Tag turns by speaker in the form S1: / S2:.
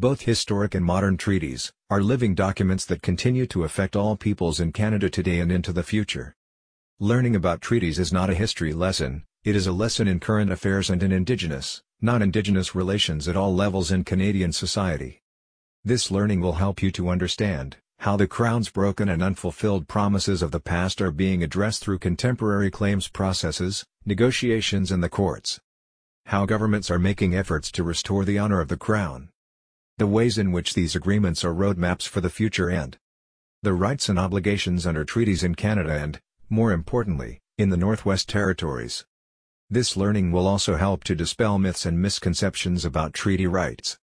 S1: Both historic and modern treaties are living documents that continue to affect all peoples in Canada today and into the future. Learning about treaties is not a history lesson, it is a lesson in current affairs and in Indigenous, non-Indigenous relations at all levels in Canadian society. This learning will help you to understand how the Crown's broken and unfulfilled promises of the past are being addressed through contemporary claims processes, negotiations and the courts. How governments are making efforts to restore the honor of the Crown. The ways in which these agreements are roadmaps for the future and the rights and obligations under treaties in Canada and, more importantly, in the Northwest Territories. This learning will also help to dispel myths and misconceptions about treaty rights.